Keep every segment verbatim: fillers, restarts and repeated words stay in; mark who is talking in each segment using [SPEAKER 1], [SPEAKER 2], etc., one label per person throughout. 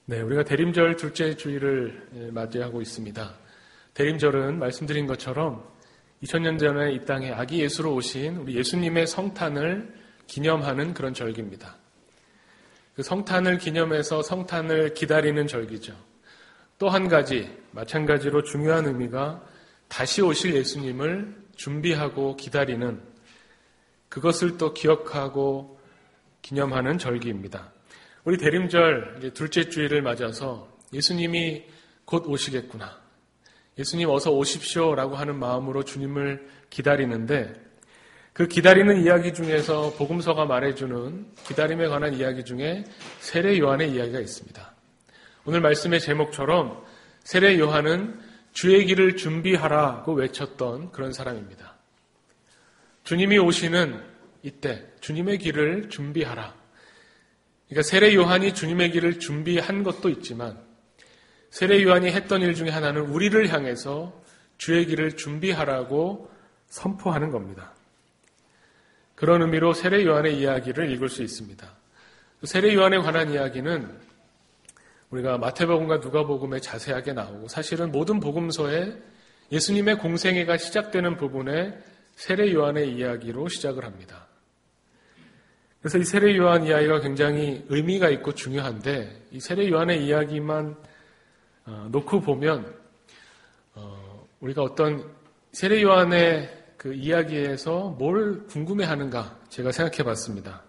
[SPEAKER 1] 네, 우리가 대림절 둘째 주일을 맞이하고 있습니다. 대림절은 말씀드린 것처럼 이천 년 전에 이 땅에 아기 예수로 오신 우리 예수님의 성탄을 기념하는 그런 절기입니다. 그 성탄을 기념해서 성탄을 기다리는 절기죠. 또 한 가지, 마찬가지로 중요한 의미가 다시 오실 예수님을 준비하고 기다리는, 그것을 또 기억하고 기념하는 절기입니다. 우리 대림절 이제 둘째 주일을 맞아서 예수님이 곧 오시겠구나, 예수님 어서 오십시오라고 하는 마음으로 주님을 기다리는데, 그 기다리는 이야기 중에서 복음서가 말해주는 기다림에 관한 이야기 중에 세례 요한의 이야기가 있습니다. 오늘 말씀의 제목처럼 세례 요한은 주의 길을 준비하라고 외쳤던 그런 사람입니다. 주님이 오시는 이때 주님의 길을 준비하라. 그러니까 세례 요한이 주님의 길을 준비한 것도 있지만 세례 요한이 했던 일 중에 하나는 우리를 향해서 주의 길을 준비하라고 선포하는 겁니다. 그런 의미로 세례 요한의 이야기를 읽을 수 있습니다. 세례 요한에 관한 이야기는 우리가 마태복음과 누가복음에 자세하게 나오고, 사실은 모든 복음서에 예수님의 공생애가 시작되는 부분에 세례 요한의 이야기로 시작을 합니다. 그래서 이 세례 요한 이야기가 굉장히 의미가 있고 중요한데, 이 세례 요한의 이야기만 어, 놓고 보면 어, 우리가 어떤 세례 요한의 그 이야기에서 뭘 궁금해하는가 제가 생각해 봤습니다.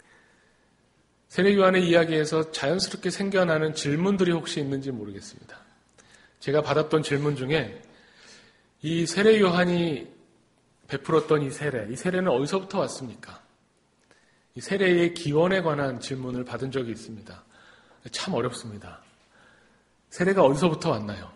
[SPEAKER 1] 세례 요한의 이야기에서 자연스럽게 생겨나는 질문들이 혹시 있는지 모르겠습니다. 제가 받았던 질문 중에 이 세례 요한이 베풀었던 이 세례, 이 세례는 어디서부터 왔습니까? 이 세례의 기원에 관한 질문을 받은 적이 있습니다. 참 어렵습니다. 세례가 어디서부터 왔나요?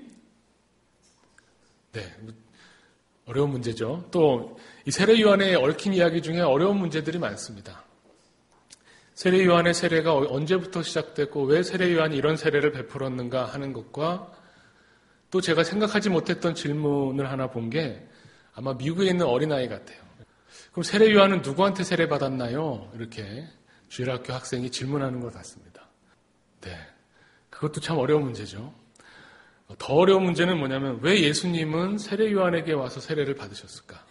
[SPEAKER 1] 네, 어려운 문제죠. 또 이 세례 요한의 얽힌 이야기 중에 어려운 문제들이 많습니다. 세례 요한의 세례가 언제부터 시작됐고 왜 세례 요한이 이런 세례를 베풀었는가 하는 것과, 또 제가 생각하지 못했던 질문을 하나 본 게 아마 미국에 있는 어린아이 같아요. 그럼 세례 요한은 누구한테 세례 받았나요? 이렇게 주일학교 학생이 질문하는 것 같습니다. 네, 그것도 참 어려운 문제죠. 더 어려운 문제는 뭐냐면 왜 예수님은 세례 요한에게 와서 세례를 받으셨을까?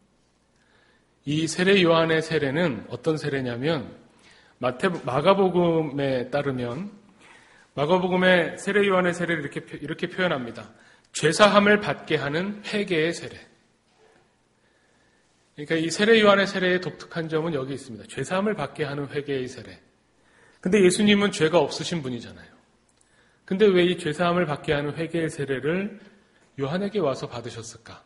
[SPEAKER 1] 이 세례 요한의 세례는 어떤 세례냐면 마태, 마가복음에 따르면 마가복음의 세례 요한의 세례를 이렇게, 이렇게 표현합니다. 죄사함을 받게 하는 회개의 세례. 그러니까 이 세례 요한의 세례의 독특한 점은 여기 있습니다. 죄사함을 받게 하는 회개의 세례. 근데 예수님은 죄가 없으신 분이잖아요. 근데 왜 이 죄사함을 받게 하는 회개의 세례를 요한에게 와서 받으셨을까?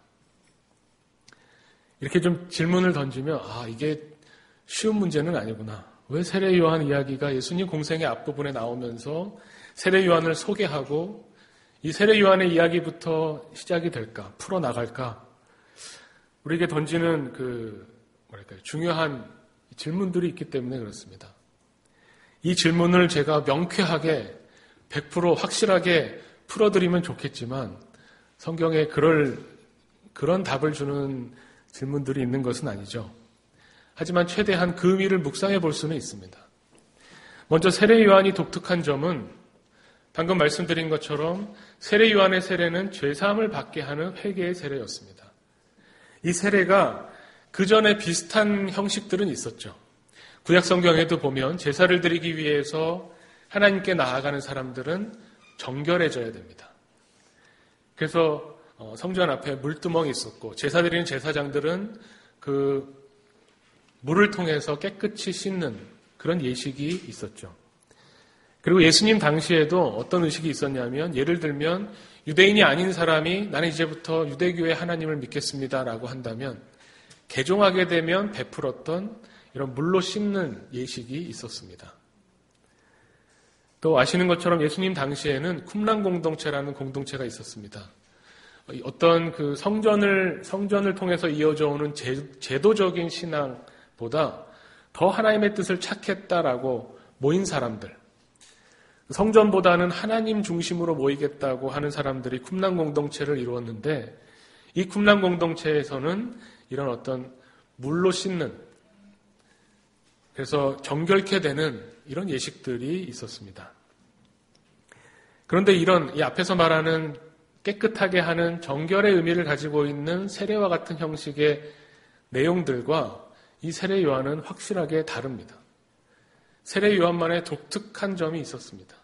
[SPEAKER 1] 이렇게 좀 질문을 던지면 아, 이게 쉬운 문제는 아니구나. 왜 세례 요한 이야기가 예수님 공생의 앞부분에 나오면서 세례 요한을 소개하고 이 세례 요한의 이야기부터 시작이 될까? 풀어나갈까? 우리에게 던지는 그 뭐랄까요, 중요한 질문들이 있기 때문에 그렇습니다. 이 질문을 제가 명쾌하게 백 퍼센트 확실하게 풀어드리면 좋겠지만 성경에 그럴, 그런 답을 주는 질문들이 있는 것은 아니죠. 하지만 최대한 그 의미를 묵상해 볼 수는 있습니다. 먼저 세례 요한이 독특한 점은 방금 말씀드린 것처럼 세례 요한의 세례는 죄사함을 받게 하는 회개의 세례였습니다. 이 세례가 그 전에 비슷한 형식들은 있었죠. 구약 성경에도 보면 제사를 드리기 위해서 하나님께 나아가는 사람들은 정결해져야 됩니다. 그래서 성전 앞에 물두멍이 있었고 제사 드리는 제사장들은 그 물을 통해서 깨끗이 씻는 그런 예식이 있었죠. 그리고 예수님 당시에도 어떤 의식이 있었냐면, 예를 들면 유대인이 아닌 사람이 나는 이제부터 유대교의 하나님을 믿겠습니다라고 한다면 개종하게 되면 베풀었던 이런 물로 씻는 예식이 있었습니다. 또 아시는 것처럼 예수님 당시에는 쿰란 공동체라는 공동체가 있었습니다. 어떤 그 성전을 성전을 통해서 이어져 오는 제, 제도적인 신앙보다 더 하나님의 뜻을 찾겠다라고 모인 사람들, 성전보다는 하나님 중심으로 모이겠다고 하는 사람들이 쿰란 공동체를 이루었는데, 이 쿰란 공동체에서는 이런 어떤 물로 씻는, 그래서 정결케 되는 이런 예식들이 있었습니다. 그런데 이런 이 앞에서 말하는 깨끗하게 하는 정결의 의미를 가지고 있는 세례와 같은 형식의 내용들과 이 세례 요한은 확실하게 다릅니다. 세례 요한만의 독특한 점이 있었습니다.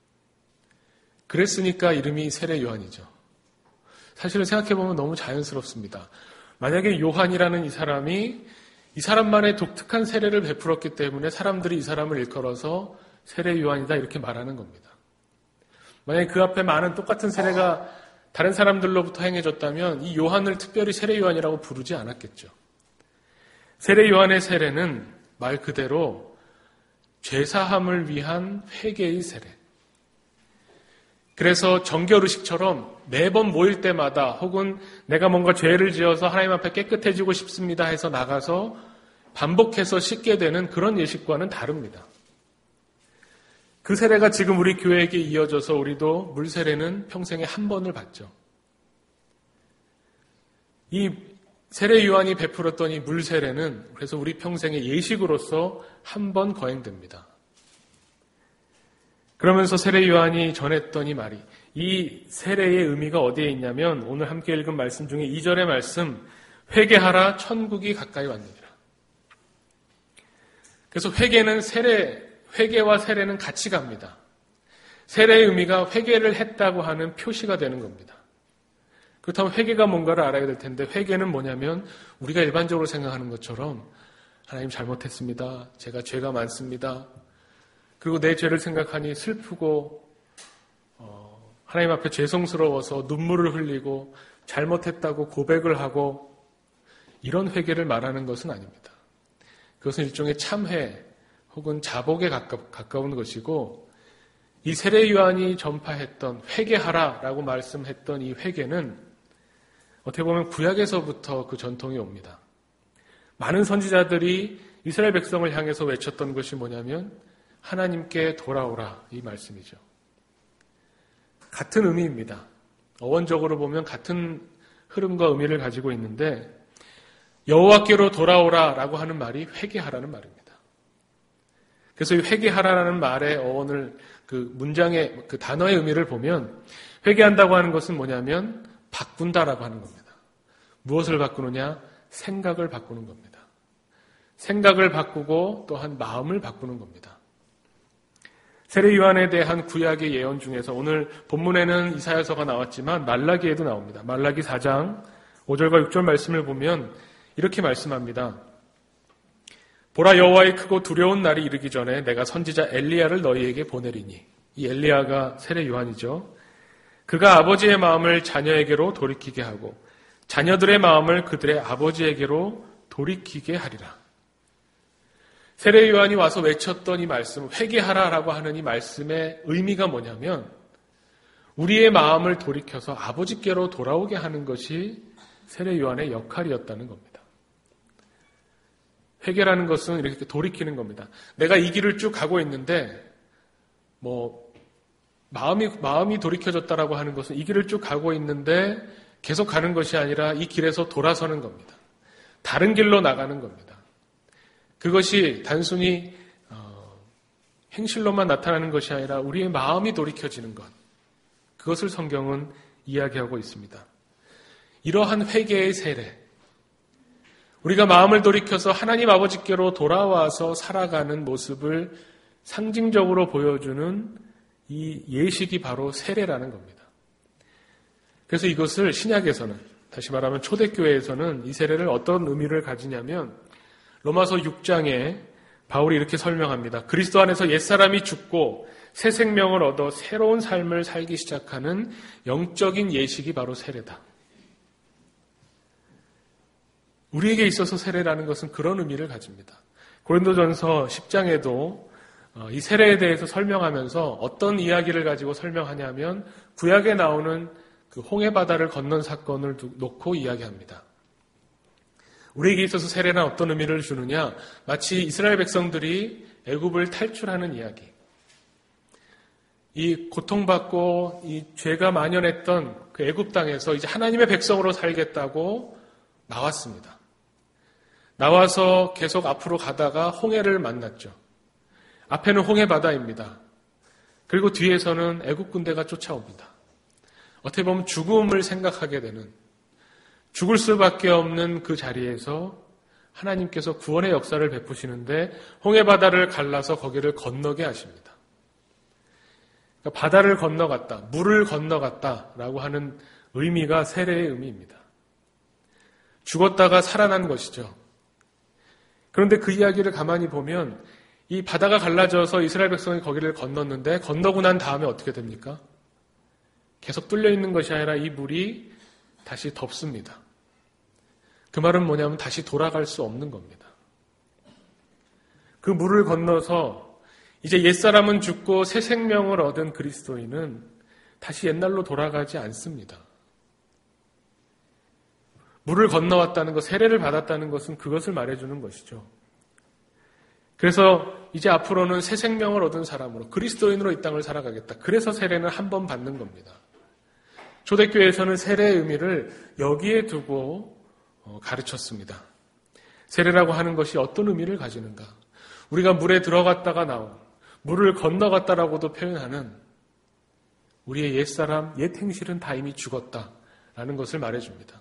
[SPEAKER 1] 그랬으니까 이름이 세례 요한이죠. 사실은 생각해보면 너무 자연스럽습니다. 만약에 요한이라는 이 사람이 이 사람만의 독특한 세례를 베풀었기 때문에 사람들이 이 사람을 일컬어서 세례 요한이다 이렇게 말하는 겁니다. 만약에 그 앞에 많은 똑같은 세례가 다른 사람들로부터 행해졌다면 이 요한을 특별히 세례 요한이라고 부르지 않았겠죠. 세례 요한의 세례는 말 그대로 죄사함을 위한 회개의 세례. 그래서 정결의식처럼 매번 모일 때마다 혹은 내가 뭔가 죄를 지어서 하나님 앞에 깨끗해지고 싶습니다 해서 나가서 반복해서 씻게 되는 그런 예식과는 다릅니다. 그 세례가 지금 우리 교회에게 이어져서 우리도 물세례는 평생에 한 번을 받죠. 이 세례 요한이 베풀었던 이 물세례는 그래서 우리 평생의 예식으로서 한 번 거행됩니다. 그러면서 세례 요한이 전했던 이 말이 이 세례의 의미가 어디에 있냐면 오늘 함께 읽은 말씀 중에 이 절의 말씀 회개하라 천국이 가까이 왔느니라. 그래서 회개는 세례, 회개와 세례는 같이 갑니다. 세례의 의미가 회개를 했다고 하는 표시가 되는 겁니다. 그렇다면 회개가 뭔가를 알아야 될 텐데 회개는 뭐냐면 우리가 일반적으로 생각하는 것처럼 하나님 잘못했습니다. 제가 죄가 많습니다. 그리고 내 죄를 생각하니 슬프고 어, 하나님 앞에 죄송스러워서 눈물을 흘리고 잘못했다고 고백을 하고 이런 회개를 말하는 것은 아닙니다. 그것은 일종의 참회 혹은 자복에 가까, 가까운 것이고 이 세례 요한이 전파했던 회개하라라고 말씀했던 이 회개는 어떻게 보면 구약에서부터 그 전통이 옵니다. 많은 선지자들이 이스라엘 백성을 향해서 외쳤던 것이 뭐냐면 하나님께 돌아오라 이 말씀이죠. 같은 의미입니다. 어원적으로 보면 같은 흐름과 의미를 가지고 있는데 여호와께로 돌아오라라고 하는 말이 회개하라는 말입니다. 그래서 이 회개하라라는 말의 어원을 그 문장의 그 단어의 의미를 보면 회개한다고 하는 것은 뭐냐면 바꾼다라고 하는 겁니다. 무엇을 바꾸느냐? 생각을 바꾸는 겁니다. 생각을 바꾸고 또한 마음을 바꾸는 겁니다. 세례 요한에 대한 구약의 예언 중에서 오늘 본문에는 이사야서가 나왔지만 말라기에도 나옵니다. 말라기 사 장 오 절과 육 절 말씀을 보면 이렇게 말씀합니다. 보라 여호와의 크고 두려운 날이 이르기 전에 내가 선지자 엘리야를 너희에게 보내리니 이 엘리야가 세례 요한이죠. 그가 아버지의 마음을 자녀에게로 돌이키게 하고 자녀들의 마음을 그들의 아버지에게로 돌이키게 하리라. 세례 요한이 와서 외쳤던 이 말씀, 회개하라라고 하는 이 말씀의 의미가 뭐냐면 우리의 마음을 돌이켜서 아버지께로 돌아오게 하는 것이 세례 요한의 역할이었다는 겁니다. 회개라는 것은 이렇게 돌이키는 겁니다. 내가 이 길을 쭉 가고 있는데 뭐 마음이 마음이 돌이켜졌다라고 하는 것은 이 길을 쭉 가고 있는데 계속 가는 것이 아니라 이 길에서 돌아서는 겁니다. 다른 길로 나가는 겁니다. 그것이 단순히 어, 행실로만 나타나는 것이 아니라 우리의 마음이 돌이켜지는 것. 그것을 성경은 이야기하고 있습니다. 이러한 회개의 세례. 우리가 마음을 돌이켜서 하나님 아버지께로 돌아와서 살아가는 모습을 상징적으로 보여주는 이 예식이 바로 세례라는 겁니다. 그래서 이것을 신약에서는, 다시 말하면 초대교회에서는 이 세례를 어떤 의미를 가지냐면 로마서 육 장에 바울이 이렇게 설명합니다. 그리스도 안에서 옛사람이 죽고 새 생명을 얻어 새로운 삶을 살기 시작하는 영적인 예식이 바로 세례다. 우리에게 있어서 세례라는 것은 그런 의미를 가집니다. 고린도전서 십 장에도 이 세례에 대해서 설명하면서 어떤 이야기를 가지고 설명하냐면 구약에 나오는 그 홍해 바다를 건넌 사건을 놓고 이야기합니다. 우리에게 있어서 세례는 어떤 의미를 주느냐? 마치 이스라엘 백성들이 애굽을 탈출하는 이야기. 이 고통받고 이 죄가 만연했던 그 애굽 땅에서 이제 하나님의 백성으로 살겠다고 나왔습니다. 나와서 계속 앞으로 가다가 홍해를 만났죠. 앞에는 홍해 바다입니다. 그리고 뒤에서는 애국 군대가 쫓아옵니다. 어떻게 보면 죽음을 생각하게 되는, 죽을 수밖에 없는 그 자리에서 하나님께서 구원의 역사를 베푸시는데 홍해바다를 갈라서 거기를 건너게 하십니다. 그러니까 바다를 건너갔다, 물을 건너갔다라고 하는 의미가 세례의 의미입니다. 죽었다가 살아난 것이죠. 그런데 그 이야기를 가만히 보면 이 바다가 갈라져서 이스라엘 백성이 거기를 건넜는데 건너고 난 다음에 어떻게 됩니까? 계속 뚫려 있는 것이 아니라 이 물이 다시 덮습니다. 그 말은 뭐냐면 다시 돌아갈 수 없는 겁니다. 그 물을 건너서 이제 옛사람은 죽고 새 생명을 얻은 그리스도인은 다시 옛날로 돌아가지 않습니다. 물을 건너왔다는 것, 세례를 받았다는 것은 그것을 말해주는 것이죠. 그래서 이제 앞으로는 새 생명을 얻은 사람으로 그리스도인으로 이 땅을 살아가겠다. 그래서 세례는 한 번 받는 겁니다. 초대교회에서는 세례의 의미를 여기에 두고 가르쳤습니다. 세례라고 하는 것이 어떤 의미를 가지는가? 우리가 물에 들어갔다가 나온, 물을 건너갔다라고도 표현하는 우리의 옛사람, 옛 행실은 다 이미 죽었다라는 것을 말해줍니다.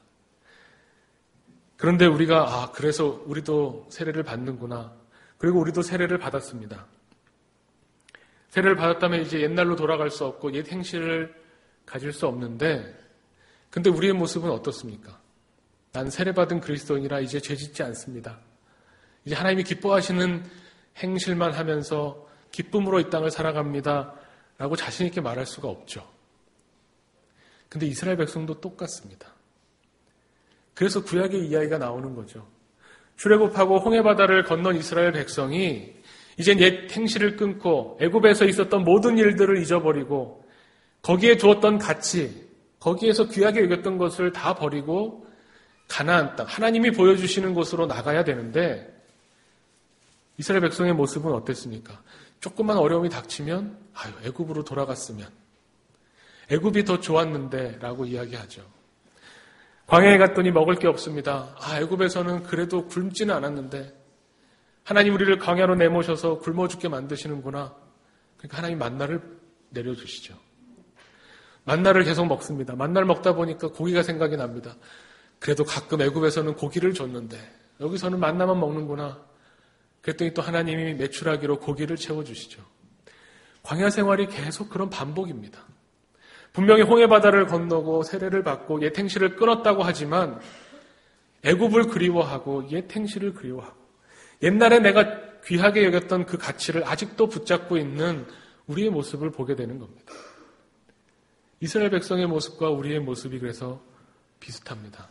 [SPEAKER 1] 그런데 우리가 아 그래서 우리도 세례를 받는구나. 그리고 우리도 세례를 받았습니다. 세례를 받았다면 이제 옛날로 돌아갈 수 없고 옛 행실을 가질 수 없는데 근데 우리의 모습은 어떻습니까? 난 세례받은 그리스도인이라 이제 죄짓지 않습니다. 이제 하나님이 기뻐하시는 행실만 하면서 기쁨으로 이 땅을 살아갑니다. 라고 자신 있게 말할 수가 없죠. 근데 이스라엘 백성도 똑같습니다. 그래서 구약의 이야기가 나오는 거죠. 출애굽하고 홍해바다를 건넌 이스라엘 백성이 이젠 옛 행실을 끊고 애굽에서 있었던 모든 일들을 잊어버리고 거기에 두었던 가치, 거기에서 귀하게 여겼던 것을 다 버리고 가나안 땅, 하나님이 보여주시는 곳으로 나가야 되는데 이스라엘 백성의 모습은 어땠습니까? 조금만 어려움이 닥치면 아유 애굽으로 돌아갔으면 애굽이 더 좋았는데 라고 이야기하죠. 광야에 갔더니 먹을 게 없습니다. 아 애굽에서는 그래도 굶지는 않았는데 하나님 우리를 광야로 내모셔서 굶어 죽게 만드시는구나. 그러니까 하나님 만나를 내려주시죠. 만나를 계속 먹습니다. 만나를 먹다 보니까 고기가 생각이 납니다. 그래도 가끔 애굽에서는 고기를 줬는데 여기서는 만나만 먹는구나. 그랬더니 또 하나님이 메추라기로 고기를 채워주시죠. 광야 생활이 계속 그런 반복입니다. 분명히 홍해바다를 건너고 세례를 받고 옛 행실을 끊었다고 하지만 애굽을 그리워하고 옛 행실을 그리워하고 옛날에 내가 귀하게 여겼던 그 가치를 아직도 붙잡고 있는 우리의 모습을 보게 되는 겁니다. 이스라엘 백성의 모습과 우리의 모습이 그래서 비슷합니다.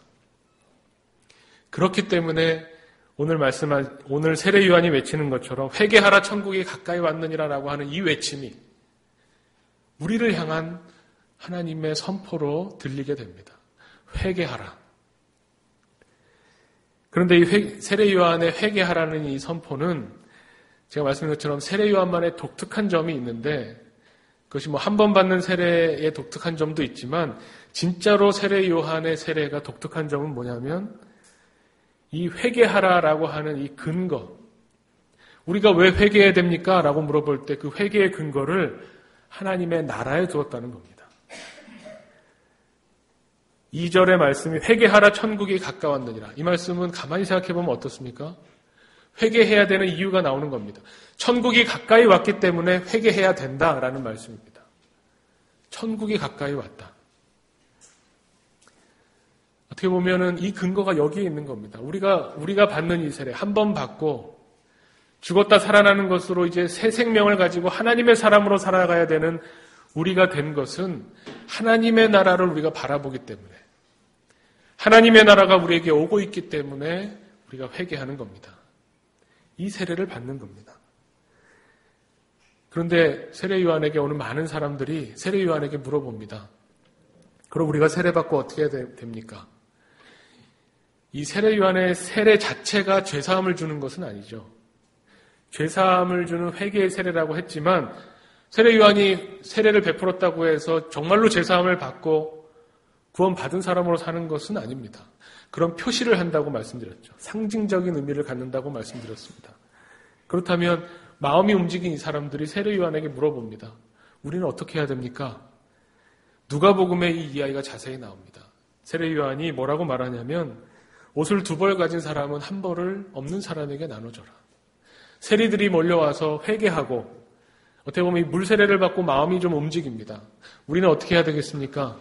[SPEAKER 1] 그렇기 때문에 오늘 말씀한 오늘 세례 요한이 외치는 것처럼 회개하라 천국이 가까이 왔느니라라고 하는 이 외침이 우리를 향한 하나님의 선포로 들리게 됩니다. 회개하라. 그런데 이 회, 세례 요한의 회개하라는 이 선포는 제가 말씀드린 것처럼 세례 요한만의 독특한 점이 있는데 그것이 뭐 한 번 받는 세례의 독특한 점도 있지만 진짜로 세례 요한의 세례가 독특한 점은 뭐냐면 이 회개하라라고 하는 이 근거, 우리가 왜 회개해야 됩니까? 라고 물어볼 때 그 회개의 근거를 하나님의 나라에 두었다는 겁니다. 이 절의 말씀이 회개하라 천국이 가까웠느니라. 이 말씀은 가만히 생각해 보면 어떻습니까? 회개해야 되는 이유가 나오는 겁니다. 천국이 가까이 왔기 때문에 회개해야 된다라는 말씀입니다. 천국이 가까이 왔다. 어떻게 보면은 이 근거가 여기에 있는 겁니다. 우리가, 우리가 받는 이 세례, 한 번 받고 죽었다 살아나는 것으로 이제 새 생명을 가지고 하나님의 사람으로 살아가야 되는 우리가 된 것은 하나님의 나라를 우리가 바라보기 때문에 하나님의 나라가 우리에게 오고 있기 때문에 우리가 회개하는 겁니다. 이 세례를 받는 겁니다. 그런데 세례 요한에게 오는 많은 사람들이 세례 요한에게 물어봅니다. 그럼 우리가 세례받고 어떻게 해야 됩니까? 이 세례 요한의 세례 자체가 죄사함을 주는 것은 아니죠. 죄사함을 주는 회개의 세례라고 했지만 세례 요한이 세례를 베풀었다고 해서 정말로 죄사함을 받고 구원받은 사람으로 사는 것은 아닙니다. 그런 표시를 한다고 말씀드렸죠. 상징적인 의미를 갖는다고 말씀드렸습니다. 그렇다면 마음이 움직인 이 사람들이 세례 요한에게 물어봅니다. 우리는 어떻게 해야 됩니까? 누가복음에 이 이야기가 자세히 나옵니다. 세례 요한이 뭐라고 말하냐면 옷을 두 벌 가진 사람은 한 벌을 없는 사람에게 나눠줘라. 세리들이 몰려와서 회개하고 어떻게 보면 이 물세례를 받고 마음이 좀 움직입니다. 우리는 어떻게 해야 되겠습니까?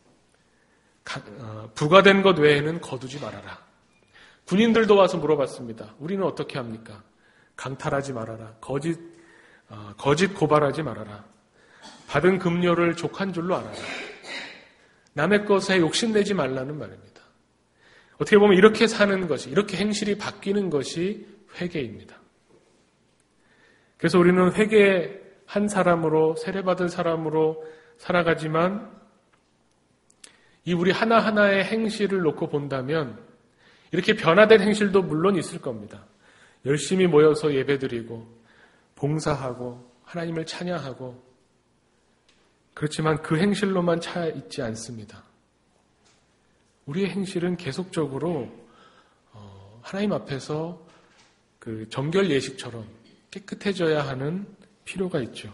[SPEAKER 1] 부과된 것 외에는 거두지 말아라. 군인들도 와서 물어봤습니다. 우리는 어떻게 합니까? 강탈하지 말아라. 거짓, 어, 거짓 고발하지 말아라. 받은 급료를 족한 줄로 알아라. 남의 것에 욕심내지 말라는 말입니다. 어떻게 보면 이렇게 사는 것이, 이렇게 행실이 바뀌는 것이 회개입니다. 그래서 우리는 회개한 사람으로, 세례받은 사람으로 살아가지만 이 우리 하나하나의 행실을 놓고 본다면 이렇게 변화된 행실도 물론 있을 겁니다. 열심히 모여서 예배드리고 봉사하고 하나님을 찬양하고 그렇지만 그 행실로만 차 있지 않습니다. 우리의 행실은 계속적으로 하나님 앞에서 그 정결 예식처럼 깨끗해져야 하는 필요가 있죠.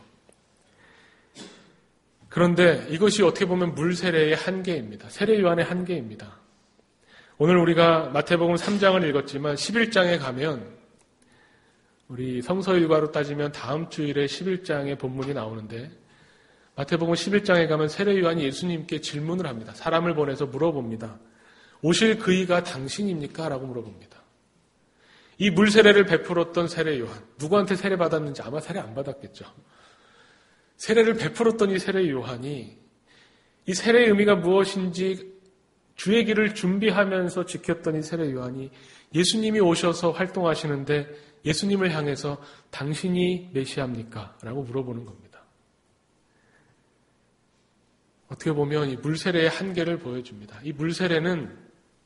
[SPEAKER 1] 그런데 이것이 어떻게 보면 물세례의 한계입니다. 세례 요한의 한계입니다. 오늘 우리가 마태복음 삼 장을 읽었지만 십일 장에 가면 우리 성서 일과로 따지면 다음 주일에 십일 장의 본문이 나오는데 마태복음 십일 장에 가면 세례 요한이 예수님께 질문을 합니다. 사람을 보내서 물어봅니다. 오실 그이가 당신입니까? 라고 물어봅니다. 이 물세례를 베풀었던 세례 요한, 누구한테 세례 받았는지 아마 세례 안 받았겠죠. 세례를 베풀었던 이 세례 요한이 이 세례의 의미가 무엇인지 주의 길을 준비하면서 지켰던 이 세례 요한이 예수님이 오셔서 활동하시는데 예수님을 향해서 당신이 메시아입니까? 라고 물어보는 겁니다. 어떻게 보면 이 물세례의 한계를 보여줍니다. 이 물세례는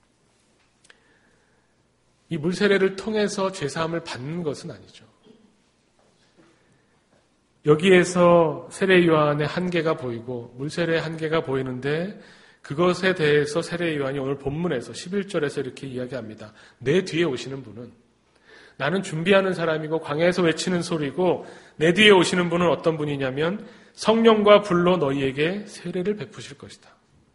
[SPEAKER 1] 이 물세례를 통해서 죄사함을 받는 것은 아니죠. 여기에서 세례 요한의 한계가 보이고 물세례의 한계가 보이는데 그것에 대해서 세례 요한이 오늘 본문에서 십일 절에서 이렇게 이야기합니다. 내 뒤에 오시는 분은 나는 준비하는 사람이고 광야에서 외치는 소리고 내 뒤에 오시는 분은 어떤 분이냐면 성령과 불로 너희에게 세례를 베푸실 것이다.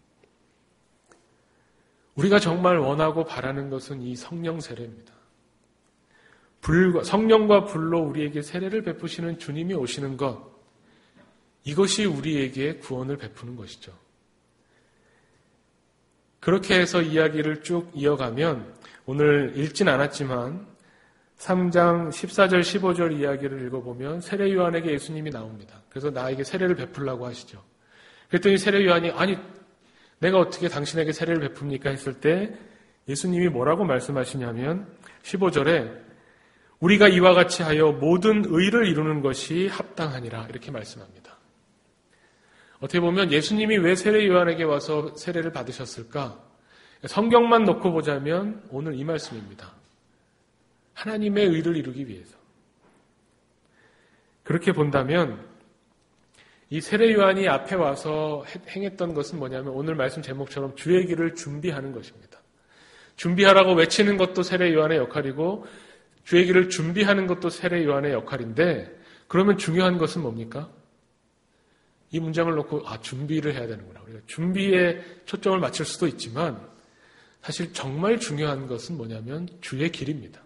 [SPEAKER 1] 우리가 정말 원하고 바라는 것은 이 성령 세례입니다. 불과, 성령과 불로 우리에게 세례를 베푸시는 주님이 오시는 것, 이것이 우리에게 구원을 베푸는 것이죠. 그렇게 해서 이야기를 쭉 이어가면 오늘 읽진 않았지만 삼 장 십사 절 십오 절 이야기를 읽어보면 세례 요한에게 예수님이 나옵니다. 그래서 나에게 세례를 베풀라고 하시죠. 그랬더니 세례 요한이 아니 내가 어떻게 당신에게 세례를 베풉니까? 했을 때 예수님이 뭐라고 말씀하시냐면 십오 절에 우리가 이와 같이 하여 모든 의를 이루는 것이 합당하니라 이렇게 말씀합니다. 어떻게 보면 예수님이 왜 세례 요한에게 와서 세례를 받으셨을까? 성경만 놓고 보자면 오늘 이 말씀입니다. 하나님의 의를 이루기 위해서. 그렇게 본다면 이 세례 요한이 앞에 와서 행했던 것은 뭐냐면 오늘 말씀 제목처럼 주의 길을 준비하는 것입니다. 준비하라고 외치는 것도 세례 요한의 역할이고 주의 길을 준비하는 것도 세례 요한의 역할인데 그러면 중요한 것은 뭡니까? 이 문장을 놓고 아 준비를 해야 되는구나. 우리가 준비에 초점을 맞출 수도 있지만 사실 정말 중요한 것은 뭐냐면 주의 길입니다.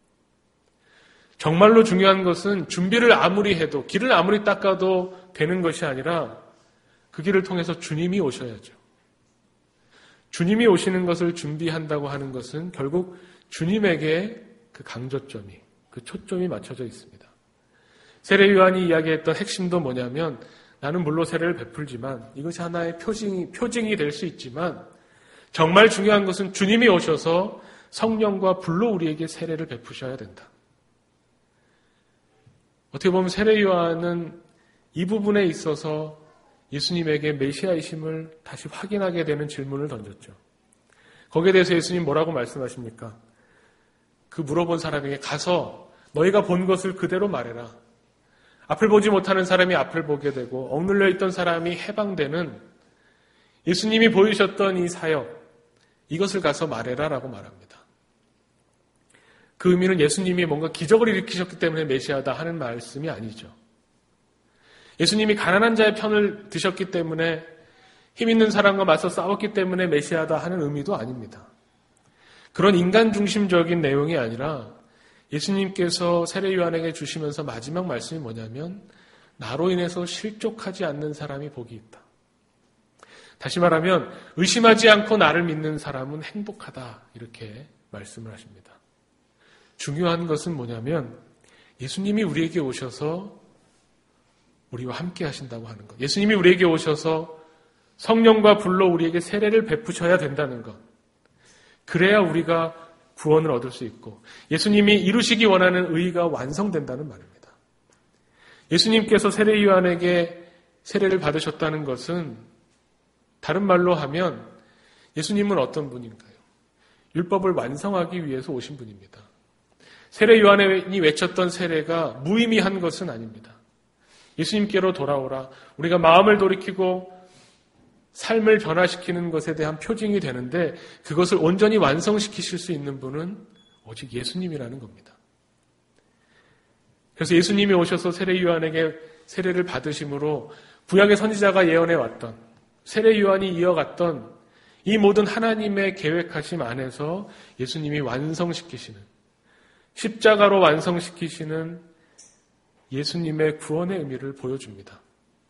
[SPEAKER 1] 정말로 중요한 것은 준비를 아무리 해도 길을 아무리 닦아도 되는 것이 아니라 그 길을 통해서 주님이 오셔야죠. 주님이 오시는 것을 준비한다고 하는 것은 결국 주님에게 그 강조점이, 그 초점이 맞춰져 있습니다. 세례 요한이 이야기했던 핵심도 뭐냐면 나는 물로 세례를 베풀지만 이것이 하나의 표징이, 표징이 될 수 있지만 정말 중요한 것은 주님이 오셔서 성령과 불로 우리에게 세례를 베푸셔야 된다. 어떻게 보면 세례 요한은 이 부분에 있어서 예수님에게 메시아이심을 다시 확인하게 되는 질문을 던졌죠. 거기에 대해서 예수님 뭐라고 말씀하십니까? 그 물어본 사람에게 가서 너희가 본 것을 그대로 말해라. 앞을 보지 못하는 사람이 앞을 보게 되고 억눌려 있던 사람이 해방되는 예수님이 보이셨던 이 사역, 이것을 가서 말해라 라고 말합니다. 그 의미는 예수님이 뭔가 기적을 일으키셨기 때문에 메시아다 하는 말씀이 아니죠. 예수님이 가난한 자의 편을 드셨기 때문에 힘 있는 사람과 맞서 싸웠기 때문에 메시아다 하는 의미도 아닙니다. 그런 인간 중심적인 내용이 아니라 예수님께서 세례 요한에게 주시면서 마지막 말씀이 뭐냐면 나로 인해서 실족하지 않는 사람이 복이 있다. 다시 말하면 의심하지 않고 나를 믿는 사람은 행복하다 이렇게 말씀을 하십니다. 중요한 것은 뭐냐면 예수님이 우리에게 오셔서 우리와 함께 하신다고 하는 것. 예수님이 우리에게 오셔서 성령과 불로 우리에게 세례를 베푸셔야 된다는 것. 그래야 우리가 구원을 얻을 수 있고 예수님이 이루시기 원하는 의의가 완성된다는 말입니다. 예수님께서 세례 요한에게 세례를 받으셨다는 것은 다른 말로 하면 예수님은 어떤 분인가요? 율법을 완성하기 위해서 오신 분입니다. 세례 요한이 외쳤던 세례가 무의미한 것은 아닙니다. 예수님께로 돌아오라. 우리가 마음을 돌이키고 삶을 변화시키는 것에 대한 표징이 되는데 그것을 온전히 완성시키실 수 있는 분은 오직 예수님이라는 겁니다. 그래서 예수님이 오셔서 세례 요한에게 세례를 받으심으로 구약의 선지자가 예언해 왔던 세례 요한이 이어갔던 이 모든 하나님의 계획하심 안에서 예수님이 완성시키시는 십자가로 완성시키시는 예수님의 구원의 의미를 보여줍니다.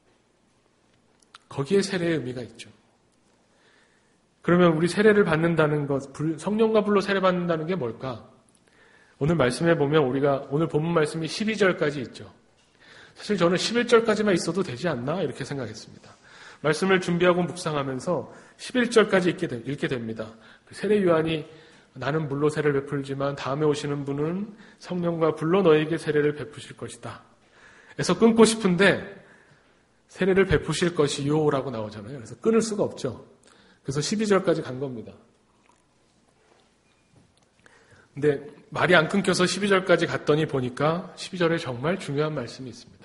[SPEAKER 1] 거기에 세례의 의미가 있죠. 그러면 우리 세례를 받는다는 것, 성령과 불로 세례 받는다는 게 뭘까? 오늘 말씀해 보면 우리가 오늘 본문 말씀이 십이 절까지 있죠. 사실 저는 십일 절까지만 있어도 되지 않나 이렇게 생각했습니다. 말씀을 준비하고 묵상하면서 십일 절까지 읽게, 되, 읽게 됩니다. 세례 요한이 나는 물로 세례를 베풀지만 다음에 오시는 분은 성령과 불로 너에게 세례를 베푸실 것이다. 그래서 끊고 싶은데 세례를 베푸실 것이요 라고 나오잖아요. 그래서 끊을 수가 없죠. 그래서 십이 절까지 간 겁니다. 근데 말이 안 끊겨서 십이 절까지 갔더니 보니까 십이 절에 정말 중요한 말씀이 있습니다.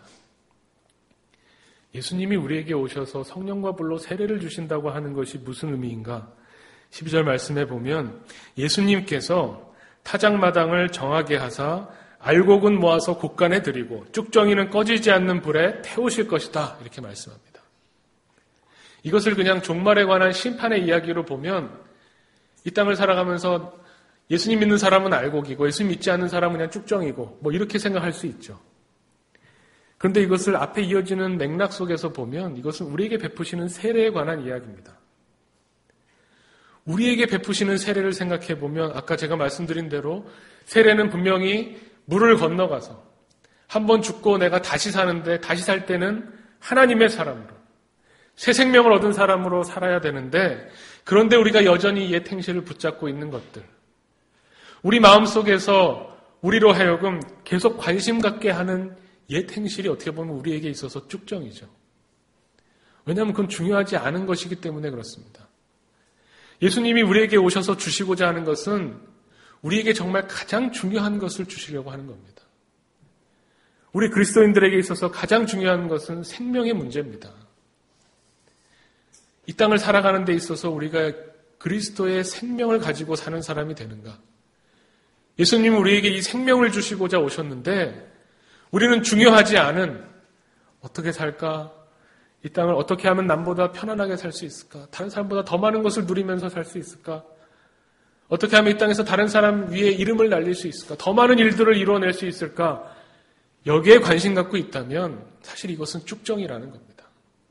[SPEAKER 1] 예수님이 우리에게 오셔서 성령과 불로 세례를 주신다고 하는 것이 무슨 의미인가? 십이 절 말씀해 보면 예수님께서 타작마당을 정하게 하사 알곡은 모아서 곳간에 드리고 쭉정이는 꺼지지 않는 불에 태우실 것이다. 이렇게 말씀합니다. 이것을 그냥 종말에 관한 심판의 이야기로 보면 이 땅을 살아가면서 예수님 믿는 사람은 알곡이고 예수님 믿지 않는 사람은 그냥 쭉정이고 뭐 이렇게 생각할 수 있죠. 그런데 이것을 앞에 이어지는 맥락 속에서 보면 이것은 우리에게 베푸시는 세례에 관한 이야기입니다. 우리에게 베푸시는 세례를 생각해 보면 아까 제가 말씀드린 대로 세례는 분명히 물을 건너가서 한 번 죽고 내가 다시 사는데 다시 살 때는 하나님의 사람으로 새 생명을 얻은 사람으로 살아야 되는데 그런데 우리가 여전히 옛 행실을 붙잡고 있는 것들 우리 마음속에서 우리로 하여금 계속 관심 갖게 하는 옛 행실이 어떻게 보면 우리에게 있어서 쭉정이죠. 왜냐하면 그건 중요하지 않은 것이기 때문에 그렇습니다. 예수님이 우리에게 오셔서 주시고자 하는 것은 우리에게 정말 가장 중요한 것을 주시려고 하는 겁니다. 우리 그리스도인들에게 있어서 가장 중요한 것은 생명의 문제입니다. 이 땅을 살아가는 데 있어서 우리가 그리스도의 생명을 가지고 사는 사람이 되는가? 예수님은 우리에게 이 생명을 주시고자 오셨는데 우리는 중요하지 않은 어떻게 살까? 이 땅을 어떻게 하면 남보다 편안하게 살 수 있을까? 다른 사람보다 더 많은 것을 누리면서 살 수 있을까? 어떻게 하면 이 땅에서 다른 사람 위에 이름을 날릴 수 있을까? 더 많은 일들을 이루어낼 수 있을까? 여기에 관심 갖고 있다면 사실 이것은 쭉정이라는 겁니다.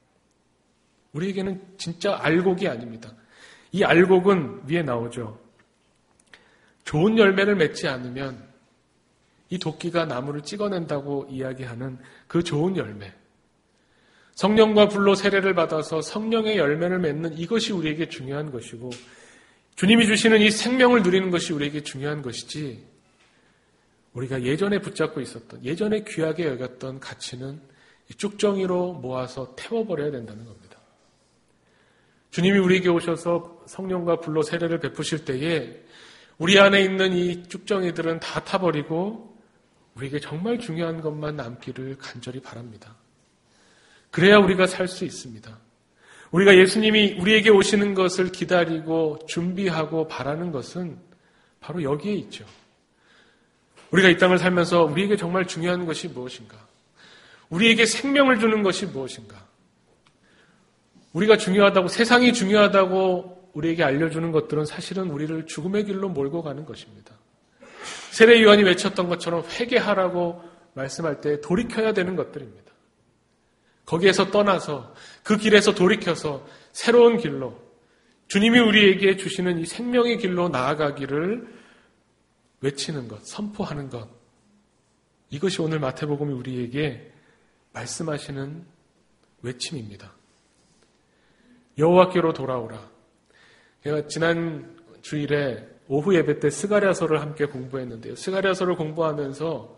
[SPEAKER 1] 우리에게는 진짜 알곡이 아닙니다. 이 알곡은 위에 나오죠. 좋은 열매를 맺지 않으면 이 도끼가 나무를 찍어낸다고 이야기하는 그 좋은 열매. 성령과 불로 세례를 받아서 성령의 열매를 맺는 이것이 우리에게 중요한 것이고 주님이 주시는 이 생명을 누리는 것이 우리에게 중요한 것이지 우리가 예전에 붙잡고 있었던 예전에 귀하게 여겼던 가치는 쭉정이로 모아서 태워버려야 된다는 겁니다. 주님이 우리에게 오셔서 성령과 불로 세례를 베푸실 때에 우리 안에 있는 이 쭉정이들은 다 타버리고 우리에게 정말 중요한 것만 남기를 간절히 바랍니다. 그래야 우리가 살 수 있습니다. 우리가 예수님이 우리에게 오시는 것을 기다리고 준비하고 바라는 것은 바로 여기에 있죠. 우리가 이 땅을 살면서 우리에게 정말 중요한 것이 무엇인가? 우리에게 생명을 주는 것이 무엇인가? 우리가 중요하다고, 세상이 중요하다고 우리에게 알려주는 것들은 사실은 우리를 죽음의 길로 몰고 가는 것입니다. 세례 요한이 외쳤던 것처럼 회개하라고 말씀할 때 돌이켜야 되는 것들입니다. 거기에서 떠나서 그 길에서 돌이켜서 새로운 길로 주님이 우리에게 주시는 이 생명의 길로 나아가기를 외치는 것, 선포하는 것, 이것이 오늘 마태복음이 우리에게 말씀하시는 외침입니다. 여호와께로 돌아오라. 제가 지난 주일에 오후 예배 때 스가랴서를 함께 공부했는데요. 스가랴서를 공부하면서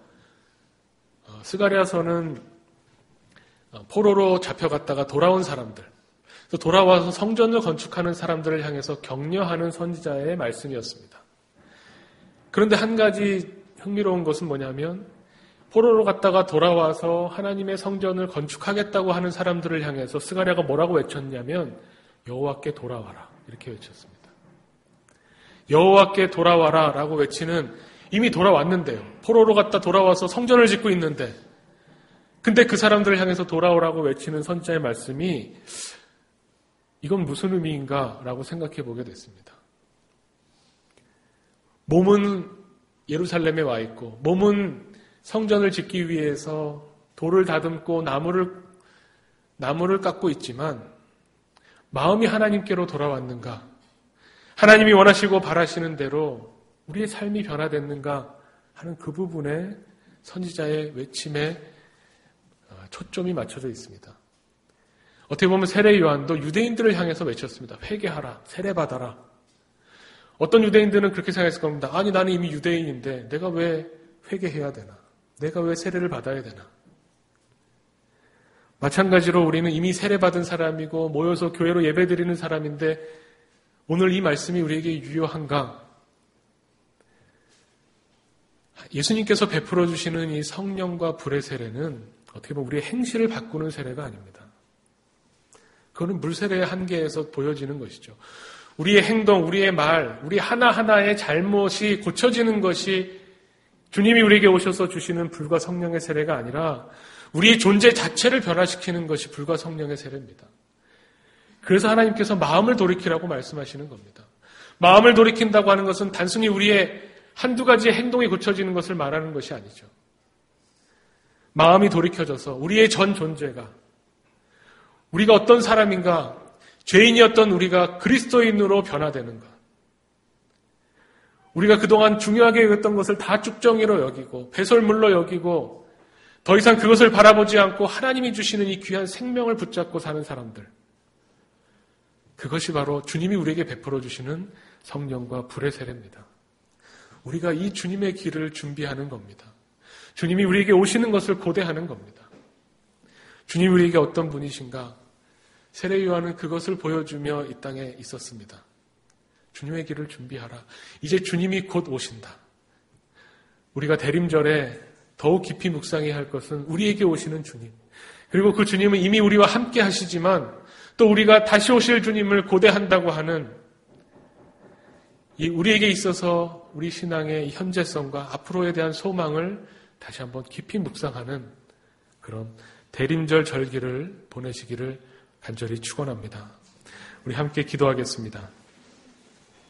[SPEAKER 1] 스가랴서는 포로로 잡혀갔다가 돌아온 사람들, 돌아와서 성전을 건축하는 사람들을 향해서 격려하는 선지자의 말씀이었습니다. 그런데 한 가지 흥미로운 것은 뭐냐면 포로로 갔다가 돌아와서 하나님의 성전을 건축하겠다고 하는 사람들을 향해서 스가랴가 뭐라고 외쳤냐면 여호와께 돌아와라 이렇게 외쳤습니다. 여호와께 돌아와라 라고 외치는, 이미 돌아왔는데요. 포로로 갔다 돌아와서 성전을 짓고 있는데, 근데 그 사람들을 향해서 돌아오라고 외치는 선지자의 말씀이 이건 무슨 의미인가 라고 생각해 보게 됐습니다. 몸은 예루살렘에 와 있고 몸은 성전을 짓기 위해서 돌을 다듬고 나무를 나무를 깎고 있지만 마음이 하나님께로 돌아왔는가? 하나님이 원하시고 바라시는 대로 우리의 삶이 변화됐는가 하는 그 부분에 선지자의 외침에 초점이 맞춰져 있습니다. 어떻게 보면 세례 요한도 유대인들을 향해서 외쳤습니다. 회개하라, 세례받아라. 어떤 유대인들은 그렇게 생각했을 겁니다. 아니 나는 이미 유대인인데 내가 왜 회개해야 되나? 내가 왜 세례를 받아야 되나? 마찬가지로 우리는 이미 세례받은 사람이고 모여서 교회로 예배드리는 사람인데 오늘 이 말씀이 우리에게 유효한가? 예수님께서 베풀어 주시는 이 성령과 불의 세례는 어떻게 보면 우리의 행실을 바꾸는 세례가 아닙니다. 그거는 물세례의 한계에서 보여지는 것이죠. 우리의 행동, 우리의 말, 우리 하나하나의 잘못이 고쳐지는 것이 주님이 우리에게 오셔서 주시는 불과 성령의 세례가 아니라 우리의 존재 자체를 변화시키는 것이 불과 성령의 세례입니다. 그래서 하나님께서 마음을 돌이키라고 말씀하시는 겁니다. 마음을 돌이킨다고 하는 것은 단순히 우리의 한두 가지의 행동이 고쳐지는 것을 말하는 것이 아니죠. 마음이 돌이켜져서 우리의 전 존재가, 우리가 어떤 사람인가, 죄인이었던 우리가 그리스도인으로 변화되는 것. 우리가 그동안 중요하게 여겼던 것을 다 쭉정이로 여기고 배설물로 여기고 더 이상 그것을 바라보지 않고 하나님이 주시는 이 귀한 생명을 붙잡고 사는 사람들. 그것이 바로 주님이 우리에게 베풀어 주시는 성령과 불의 세례입니다. 우리가 이 주님의 길을 준비하는 겁니다. 주님이 우리에게 오시는 것을 고대하는 겁니다. 주님이 우리에게 어떤 분이신가? 세례 요한은 그것을 보여주며 이 땅에 있었습니다. 주님의 길을 준비하라. 이제 주님이 곧 오신다. 우리가 대림절에 더욱 깊이 묵상해야 할 것은 우리에게 오시는 주님. 그리고 그 주님은 이미 우리와 함께 하시지만 또 우리가 다시 오실 주님을 고대한다고 하는 이 우리에게 있어서 우리 신앙의 현재성과 앞으로에 대한 소망을 다시 한번 깊이 묵상하는 그런 대림절 절기를 보내시기를 간절히 축원합니다. 우리 함께 기도하겠습니다.